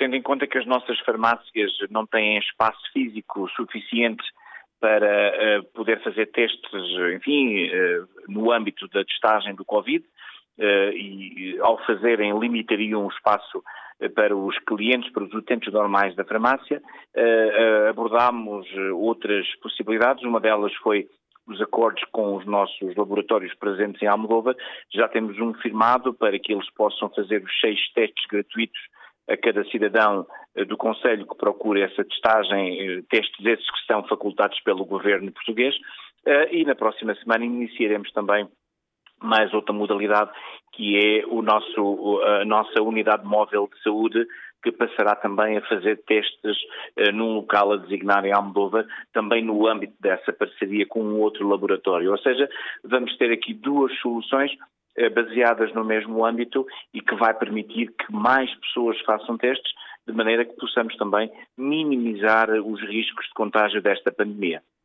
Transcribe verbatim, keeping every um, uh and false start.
tendo em conta que as nossas farmácias não têm espaço físico suficiente para uh, poder fazer testes, enfim, uh, no âmbito da testagem do Covid, uh, e ao fazerem limitariam o espaço uh, para os clientes, para os utentes normais da farmácia. Uh, uh, abordámos outras possibilidades, uma delas foi os acordos com os nossos laboratórios presentes em Almodóvar. Já temos um firmado para que eles possam fazer os seis testes gratuitos a cada cidadão do Conselho que procure essa testagem, testes esses que são facultados pelo governo português, e na próxima semana iniciaremos também mais outra modalidade, que é o nosso, a nossa unidade móvel de saúde, que passará também a fazer testes uh, num local a designar em Almodóvar, também no âmbito dessa parceria com um outro laboratório. Ou seja, vamos ter aqui duas soluções uh, baseadas no mesmo âmbito e que vai permitir que mais pessoas façam testes, de maneira que possamos também minimizar os riscos de contágio desta pandemia.